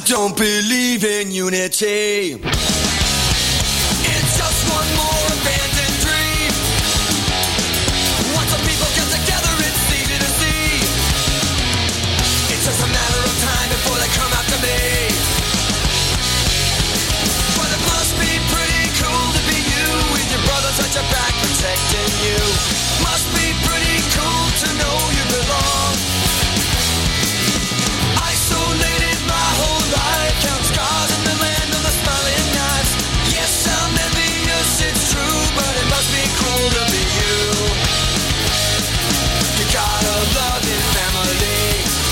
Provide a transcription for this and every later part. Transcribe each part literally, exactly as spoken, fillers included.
don't believe in unity. It's just one more abandoned dream. Once the people get together, it's easy to see. It's just a matter of time before they come after me. But it must be pretty cool to be you, with your brothers at your back protecting you. Must be pretty cool to know you belong. Isolated my whole life, count scars in the land of the smiling knives. Yes, I'm envious, it's true, but it must be cool to be you. You got a loving family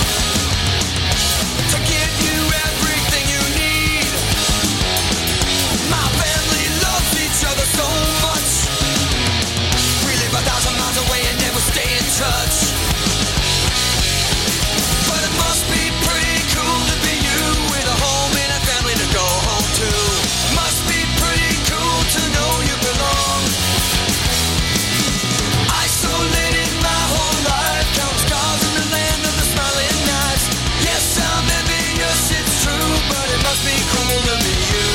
to give you everything you need. My family loves each other so much. We live a thousand miles away and never stay in touch. But it must be pretty cool to be you, with a home and a family to go home to. Must be pretty cool to know you belong. Isolated my whole life, count scars in the land of the smiling knives. Yes, I'm envious, it's true, but it must be cool to be you.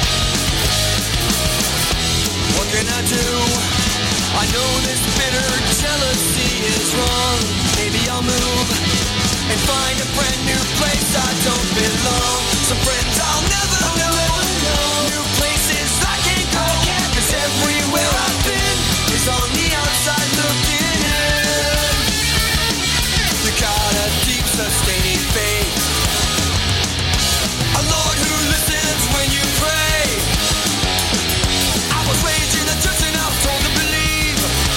What can I do? I know this bitter jealousy is wrong. Maybe I'll move and find a brand new place I don't belong. Some friends I'll never know, new places I can't go, 'cause everywhere I've been is on the outside looking in. You got a deep sustaining faith, a Lord who listens when you pray. I was raised in the church and I was told to believe.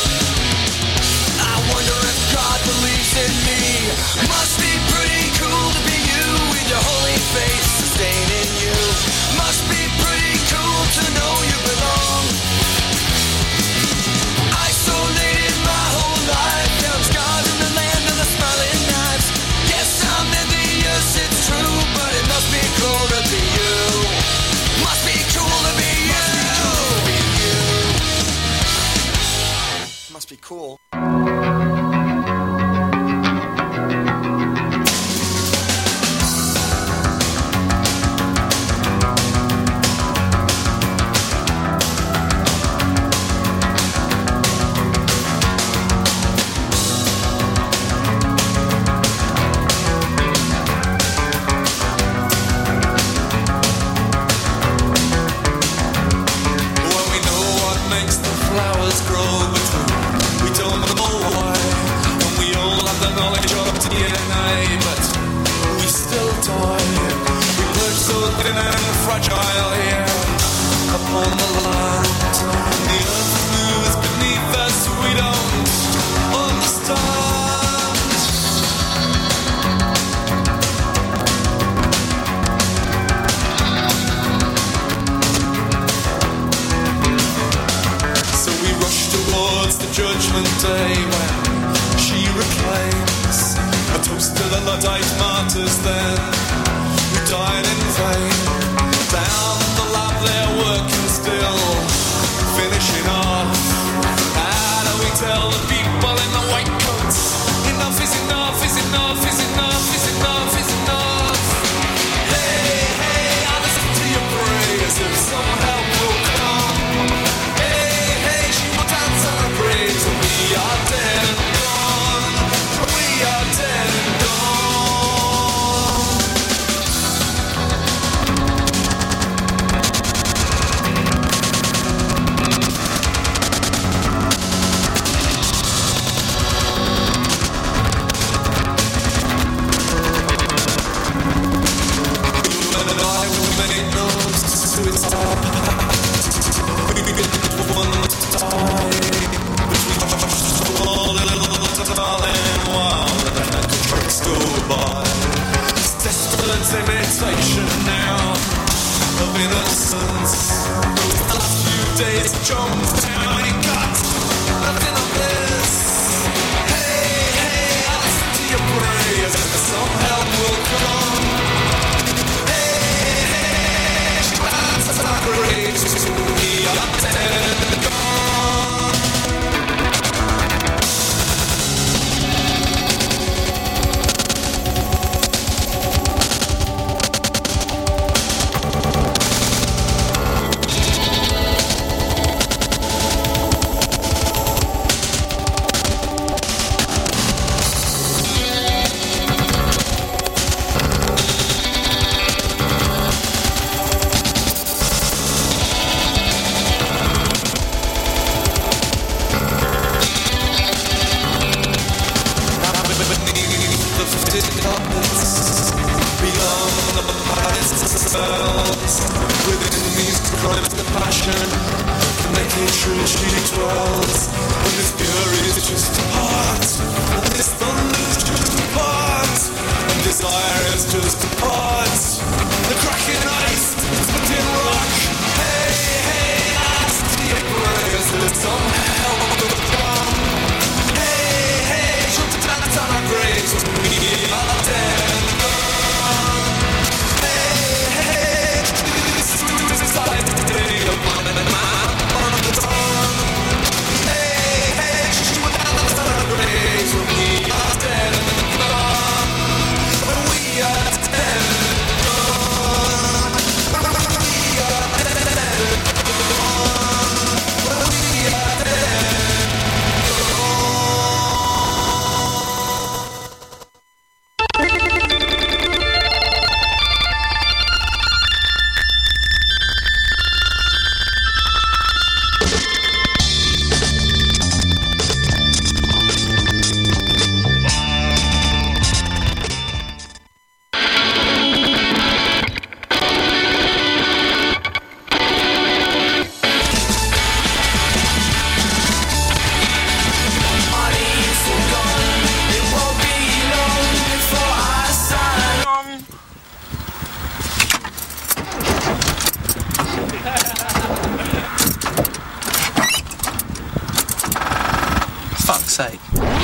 I wonder if God believes in me. Must be pretty cool to be you, with your holy faith sustaining you. Must be pretty cool to know you belong. Isolated my whole life, found scars in the land of the smiling knives. Yes, I'm envious, it's true, but it must be cool to be you. Must be cool to be you. Must be cool. When we know what makes the flowers grow, but we don't know why. And we all have the knowledge of D N A, but we still die. We perch so thin and fragile here upon the land. The earth moves beneath us, we don't understand. So we rush towards the judgment day when she reclaims a toast to the Luddite martyrs then, who died in vain. Down the lab they're working still, finishing off. How do we tell the people in the white coats, enough is enough, is enough, is enough, is enough, is enough. Hey, hey, I listen to your prayers if some help will come. Hey, hey, she will dance and praise, and we are dead and gone. We are dead and gone. And I will make no suicide. We get one time, but we just all a little darling while the tricks go by. It's desperate imitation now of innocence. The last few days of John's town, he got nothing of this. Hey, hey, I listen to your prayers and some help will come. We are dead and gone. cells. Within these crimes the passion can make it true she dwells. And this fury is just a part, and this thunder is just a part, and desire is just a part. The cracking ice, splitting rock. Hey, hey, ask the emperors that some hell of the drum. Hey, hey, shut the dance on our graves, we are dead and gone. Hey, hey, this is inside the day of man and man on the dawn. Hey, hey, shut the dance on our graves, we are dead and gone. We are dead and gone. We are dead and gone. We are dead and Fuck's sake.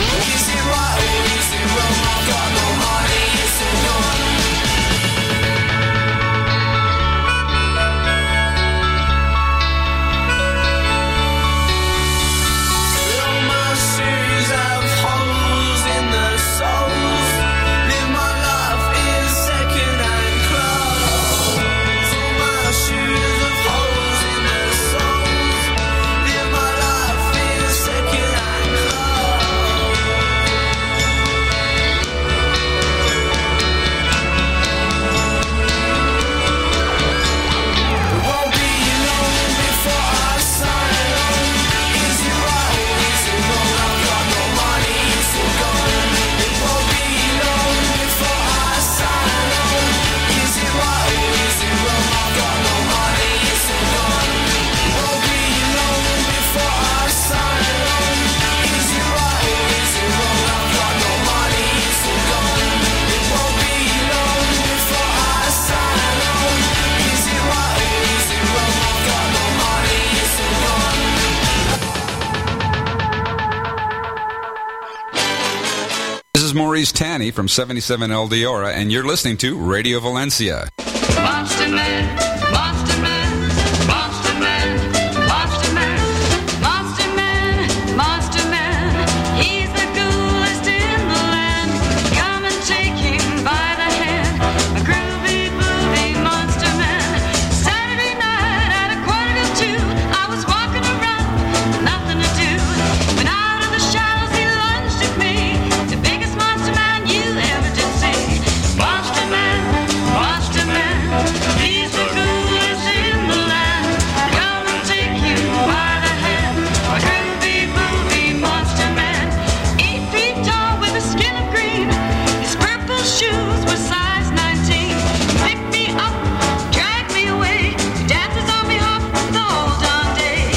Maurice Tanny from seventy-seven El Diora, and you're listening to Radio Valencia. Monster Man, Monster Man, Monster Man, Monster Man, Monster Man, Monster Man. He's the coolest in the land. Come and take him by the hand. A groovy, groovy Monster Man. Saturday night at a quarter to two, I was walking around, nothing to do. When out of the shadows he lunged at me. The biggest Monster Man you ever did see. Monster Man, Monster Man. He's the coolest in the land. Come and take you by the hand. A groovy, groovy Monster Man. Eight feet tall with a skin of green. His purple shoes were size nineteen. Picked me up, dragged me away. He dances on me hop the whole darn day.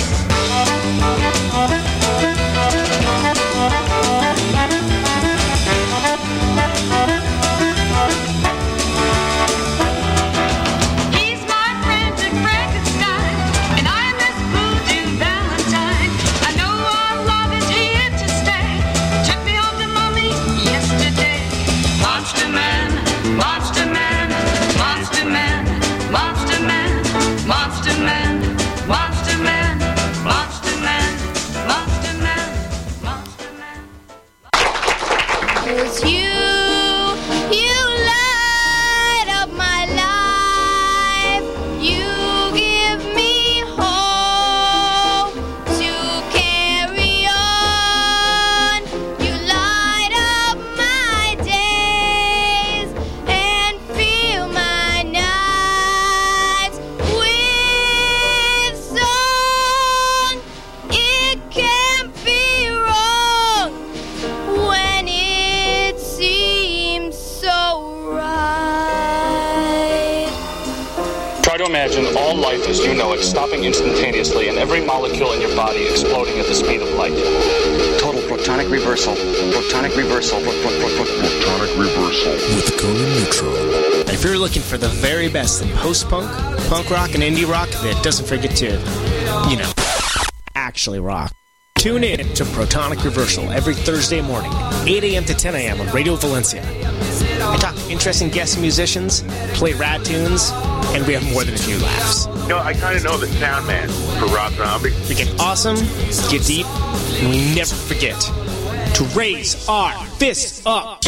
He's my frantic Frankenstein, and I'm his voodoo Valentine. I know our love is here to stay. Took me home to mommy yesterday. Monster Man, Monster Man, Monster Man, Monster Man, Monster Man, Monster Man, Monster Man, Monster Man, Monster Man. It's you, you light up my life. You give me hope to carry on. You light up my days and fill my nights with song. It can't be wrong when it seems imagine all life as you know it stopping instantaneously and every molecule in your body exploding at the speed of light. Total protonic reversal. Protonic reversal. Pro- pro- pro- pro- protonic reversal. With Conan Neutral. And if you're looking for the very best in post-punk, punk rock, and indie rock that doesn't forget to, you know, actually rock, tune in to Protonic Reversal every Thursday morning, eight a.m. to ten a.m. on Radio Valencia. I talk to interesting guest musicians, play rad tunes, and we have more than a few laughs. You know, I kind of know the sound man for Rob Zombie. We get awesome, get deep, and we never forget to raise our fists up.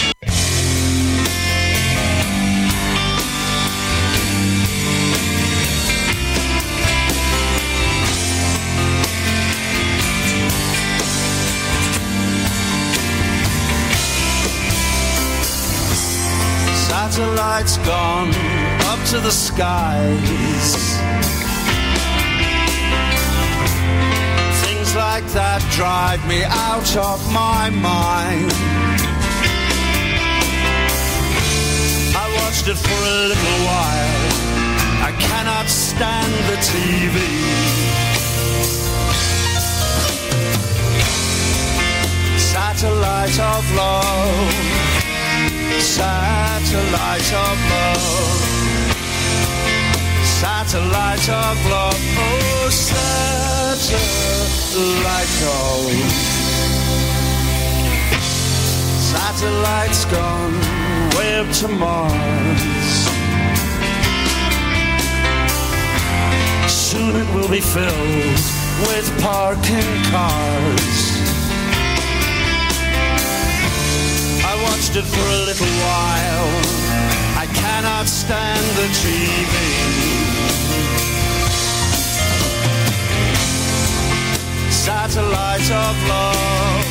Satellites gone up to the skies. Things like that drive me out of my mind. I watched it for a little while. I cannot stand the T V. Satellite of love. Satellite of love. Satellite of love. Oh, satellite of. Satellites gone way up to Mars. Soon it will be filled with parking cars. I watched it for a little while. I cannot stand the T V. Satellite of love.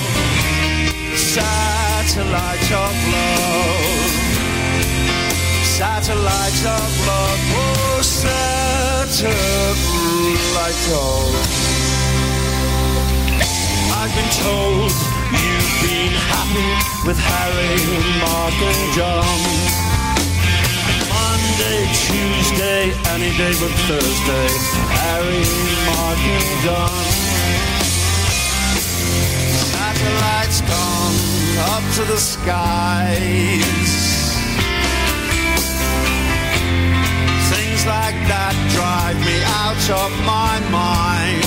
Satellite of love. Satellite of love. Oh, satellite of. I've been told you've been happy with Harry, Mark and John. Monday, Tuesday, any day but Thursday. Harry, Mark and John. Satellites gone up to the skies. Things like that drive me out of my mind.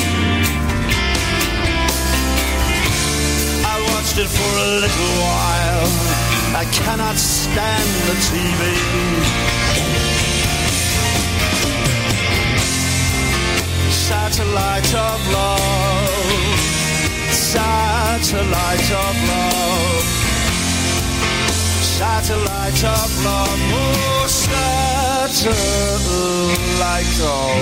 It for a little while. I cannot stand the T V. Satellite of love. Satellite of love. Satellite of love. Oh, satellite of.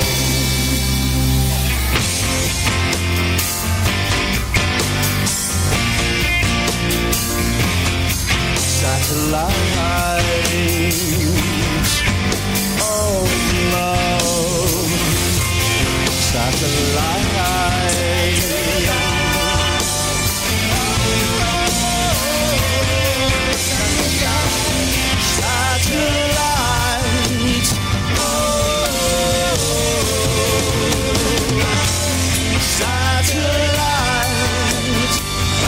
Satellite of love. Satellite. Satellite. Oh. Satellite. Oh.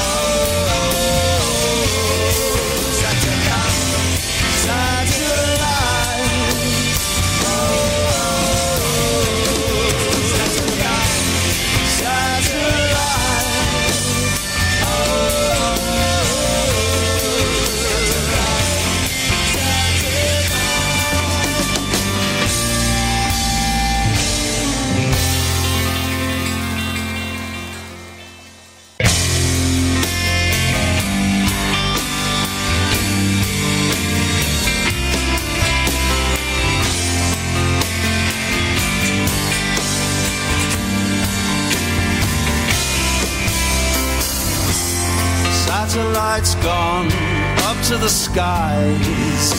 Satellites gone up to the skies.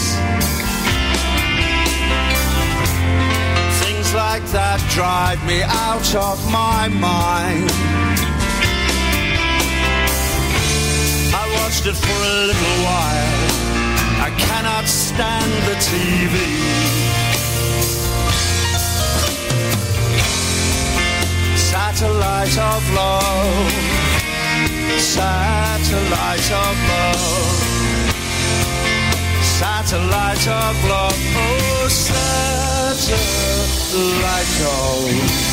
Things like that drive me out of my mind. I watched it for a little while. I cannot stand the T V. Satellite of love, satellite of love, satellite of love, oh, satellite of.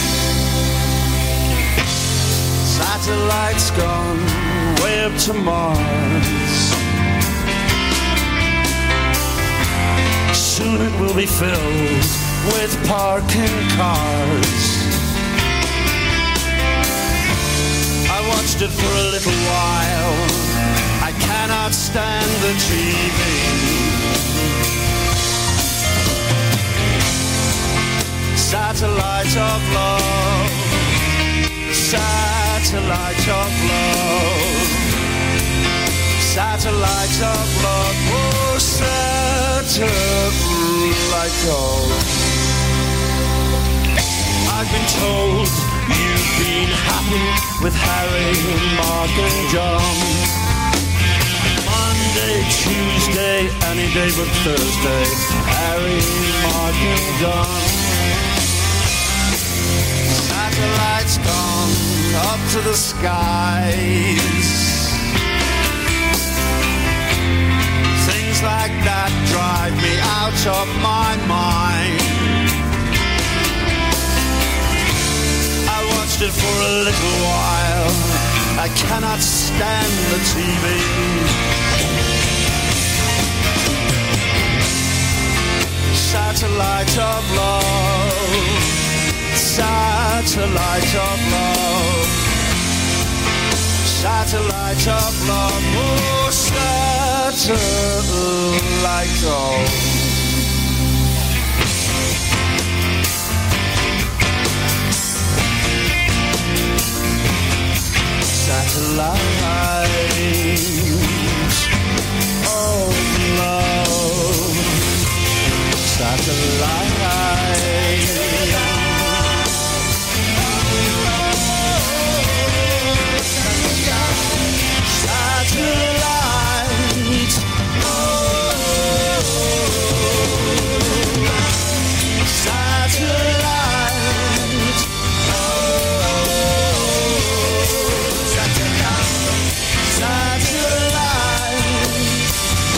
Satellite's gone way up to Mars. Soon it will be filled with parking cars. I watched it for a little while. I cannot stand the T V. Satellite of love, satellite of love, satellite of love, oh, satellite of. I've been told you've been happy with Harry, Mark and John. Monday, Tuesday, any day but Thursday, Harry, Mark and John. Satellites gone up to the skies. Things like that drive me out of my mind. I watched it for a little while. I cannot stand the T V. Satellite of love, satellite of love, satellite of love, oh, satellite of. Satellite of love, satellite. Satellite, oh, satellite, oh, satellite, satellite, oh,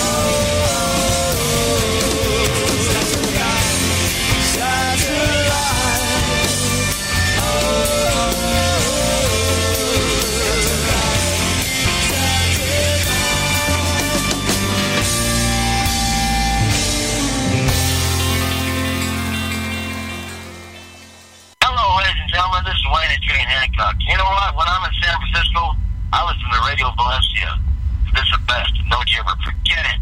You know what? When I'm in San Francisco, I listen to Radio Valencia. This is the best. Don't you ever forget it.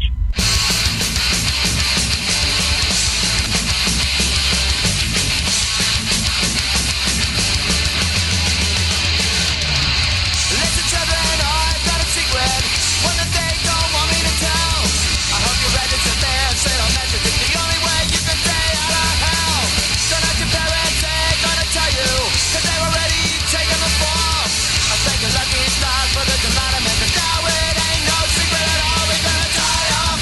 Listen, children, I've got a secret. One that they don't want me to tell. I hope you're ready to there. Say our message is the only way you can stay out of hell. Don't ask your parents, they're gonna tell you. Cause they're already taking the fall. I think a lucky stars for the delight of men. But now it ain't no secret at all. We're gonna die on.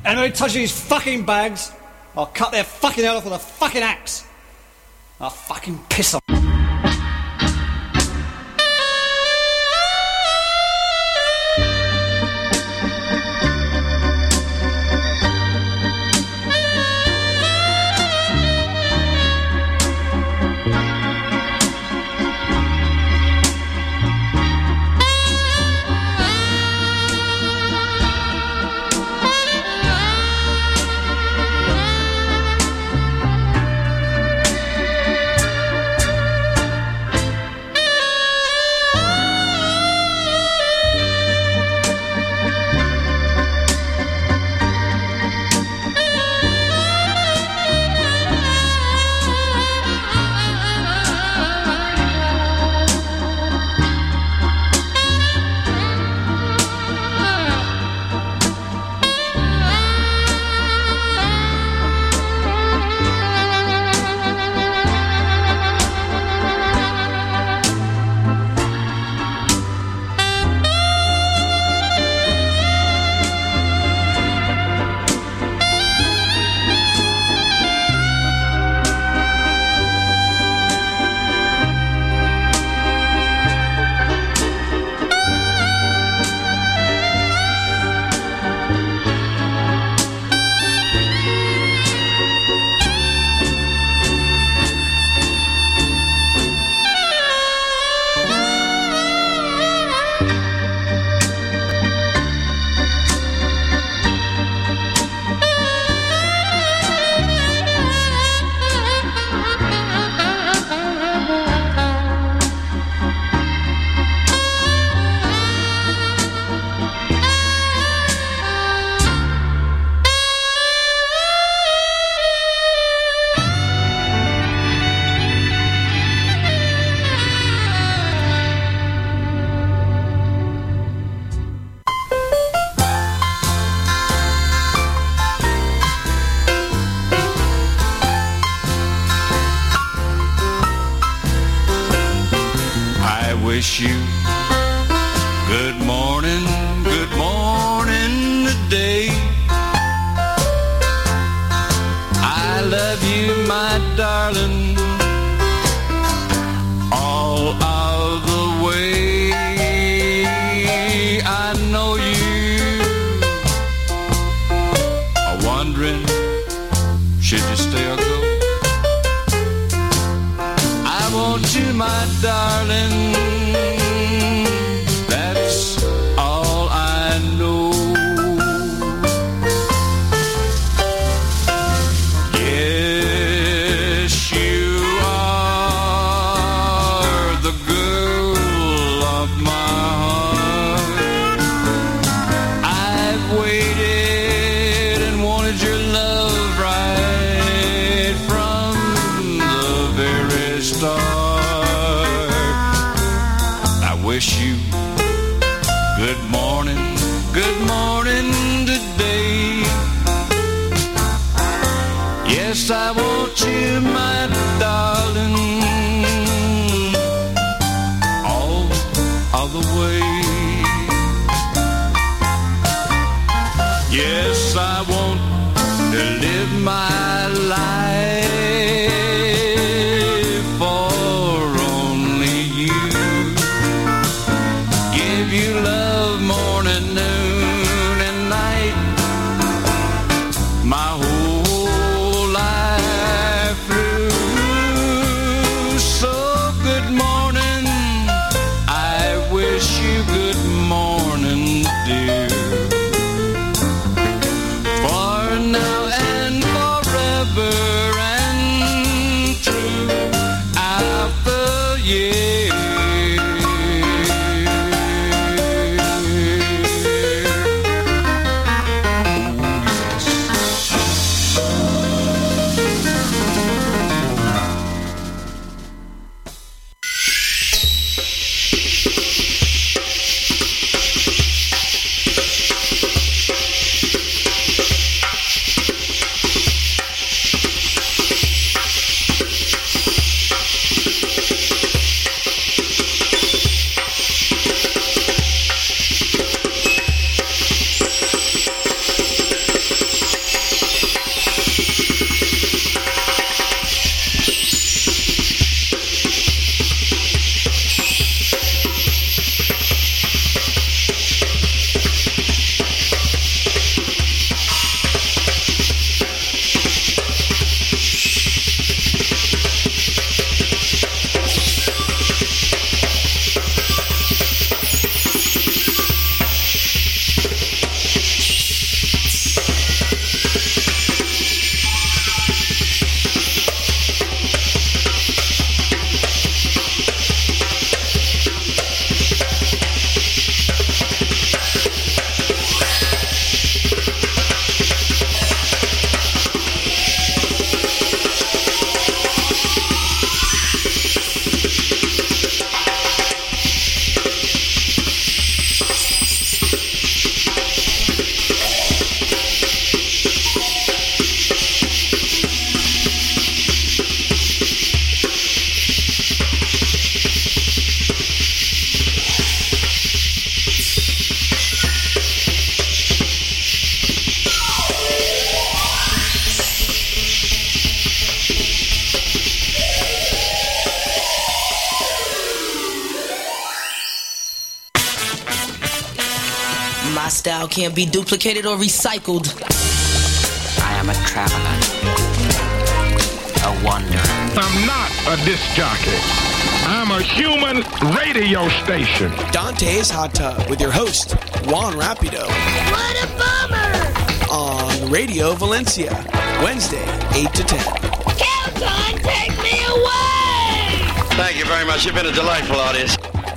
Anybody touches these fucking bags, I'll cut their fucking head off with a fucking axe. I'll fucking piss on. wish you good morning, good morning today. I love you, my darling, all of the way. I know you are wondering, should you stay or go? I want you, my darling, that's all I know. Yes, you are the girl of my heart. I've waited and wanted your love right from the very start. I wish you good morning, good morning today. Yes, I want you, my darling, all of the way. Yes, I want to live my life for only you. Give you love morning, noon, and night, my whole life through. So good morning, I wish you good morning, dear. For now and forever and true, after years. My style can't be duplicated or recycled. I am a traveler, a wanderer. I'm not a disc jockey. I'm a human radio station. Dante's Hot Tub with your host, Juan Rapido. What a bummer! On Radio Valencia, Wednesday, eight to ten. Kelton, take me away! Thank you very much. You've been a delightful audience.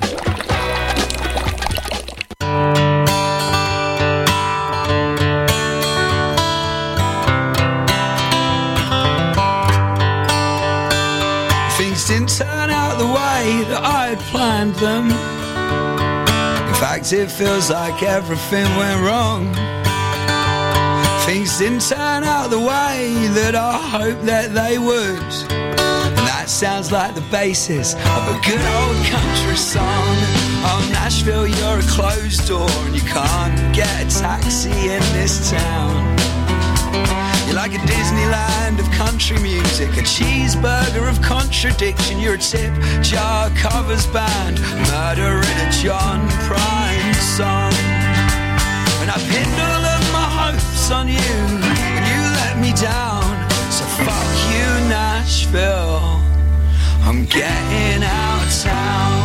Things didn't turn out the way that I had planned them. In fact, it feels like everything went wrong. Things didn't turn out the way that I hoped that they would. And that sounds like the basis of a good old country song. Oh, Nashville, you're a closed door and you can't get a taxi in this town. You're like a Disneyland of country music, a cheeseburger of contradiction. You're a tip jar covers band, murder in a John Prine song. And I pinned all of my hopes on you, and you let me down. So fuck you, Nashville, I'm getting out of town.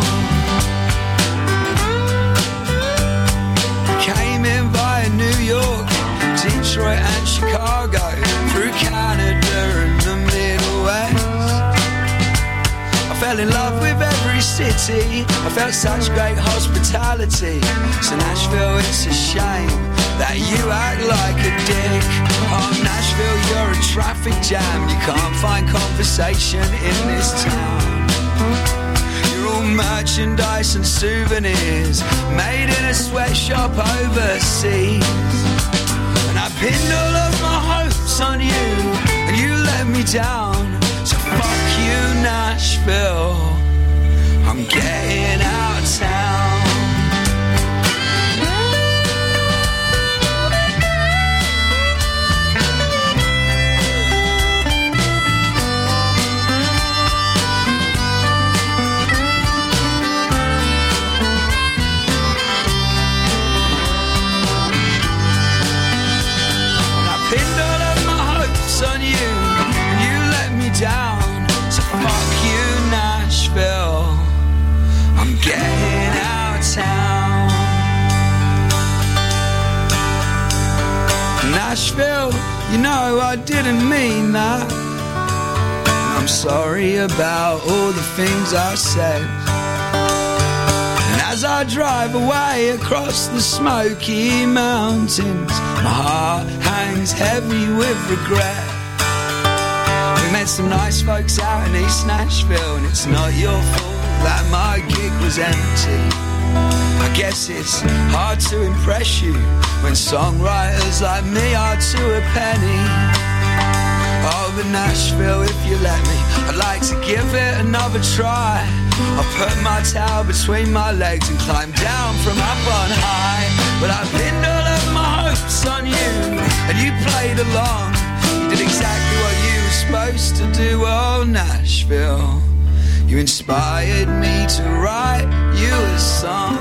Came in via New York, Detroit and Chicago, through Canada and the Middle West. I fell in love with every city, I felt such great hospitality. So Nashville, it's a shame that you act like a dick. Oh, Nashville, you're a traffic jam, you can't find conversation in this town. You're all merchandise and souvenirs, made in a sweatshop overseas. And I pinned all of my hopes on you, and you let me down. So fuck you, Nashville, I'm getting out of town. On you, and you let me down. So fuck you, Nashville, I'm getting out of town. Nashville, you know I didn't mean that. I'm sorry about all the things I said. And as I drive away across the Smoky Mountains, my heart hangs heavy with regret. We met some nice folks out in East Nashville, and it's not your fault that my gig was empty. I guess it's hard to impress you when songwriters like me are to a penny. Oh, but Nashville, if you let me, I'd like to give it another try. I'll put my towel between my legs and climb down from up on high. But I pinned all of my hopes on you, and you played along. You did exactly what you were supposed to do. Oh, Nashville, you inspired me to write you a song.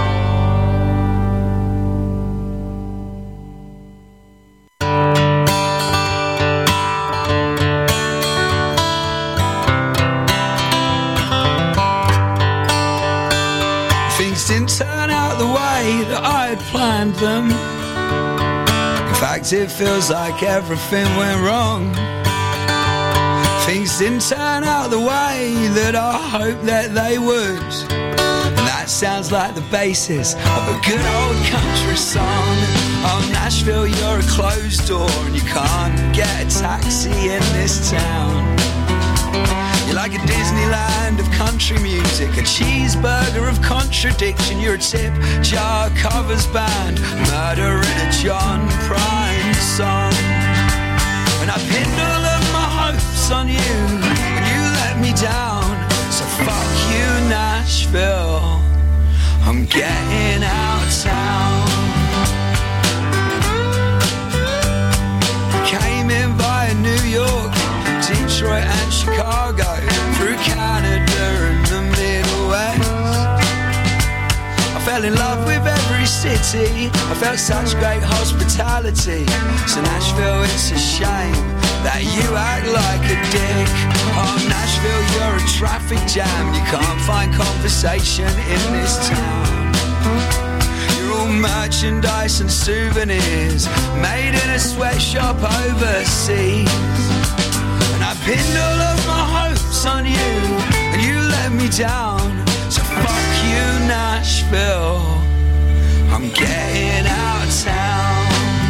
Didn't turn out the way that I had planned them. In fact, it feels like everything went wrong. Things didn't turn out the way that I hoped that they would. And that sounds like the basis of a good old country song. Oh, Nashville, you're a closed door and you can't get a taxi in this town. You're like a Disneyland of country music, a cheeseburger of contradiction. You're a tip jar covers band, murder in a John Prine song. And I pinned all of my hopes on you, and you let me down. So fuck you, Nashville, I'm getting out of town. Came in via New York, Detroit and Chicago, through Canada and the Middle West. I fell in love with every every city. I felt such great hospitality. So Nashville, it's a shame that you act like a dick. Oh Nashville, you're a traffic jam. You can't find conversation in this town. You're all merchandise and souvenirs made in a sweatshop overseas. And I pinned all of my hopes on you, and you let me down. So fuck you, Nashville, I'm getting out of town.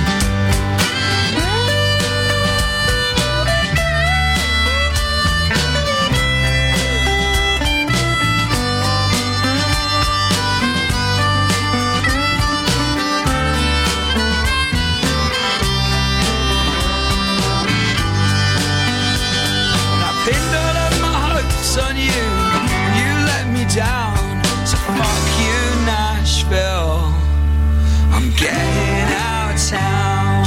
On you, and you let me down. So fuck you, Nashville, I'm getting out of town.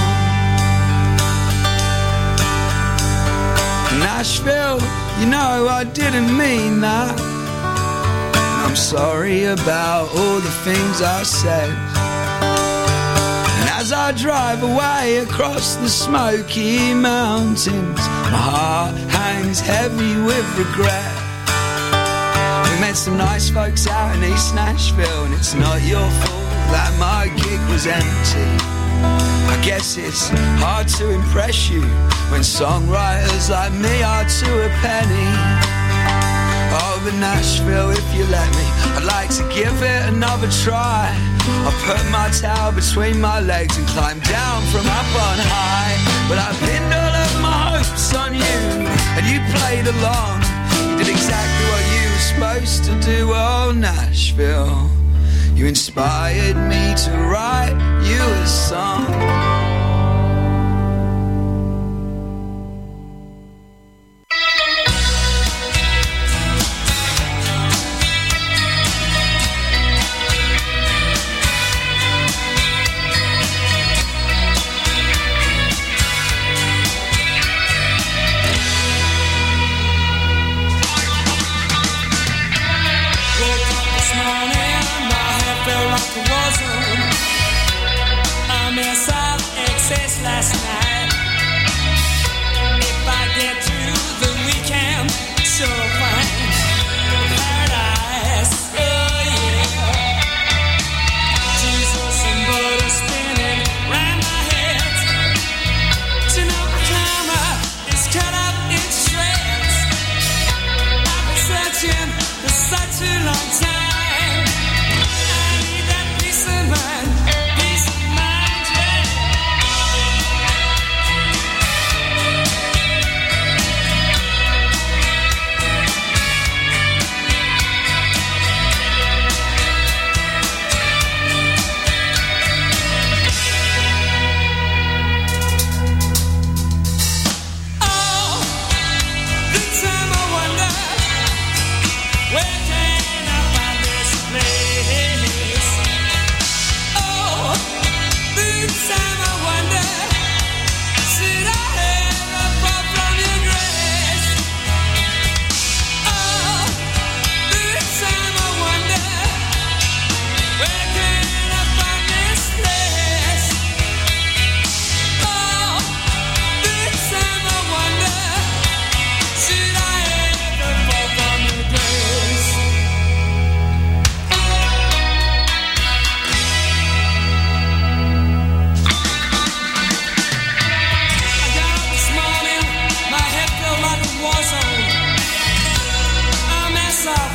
Nashville, you know I didn't mean that. I'm sorry about all the things I said. And as I drive away across the Smoky Mountains, my heart hangs heavy with regret. We met some nice folks out in East Nashville, and it's not your fault that my gig was empty. I guess it's hard to impress you when songwriters like me are to a penny. Oh, but Nashville, if you let me, I'd like to give it another try. I'll put my towel between my legs and climb down from up on high. But I pinned all of my hopes on you, and you played along. You did exactly what you were supposed to do. Oh, Nashville, you inspired me to write you a song. Last night, if I get to the weekend, so fine, paradise, oh yeah. Jesus and butter spinning round my head. To know my karma is cut up in shreds. I've been searching for such a long time. I need that peace of mind.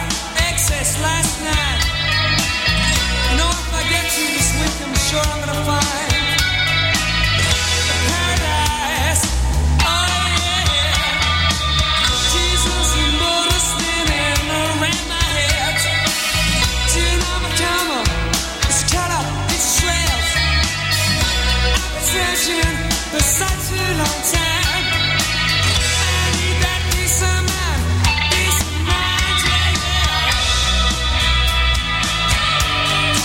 Last night, you know, if I get to this week, I'm sure I'm gonna find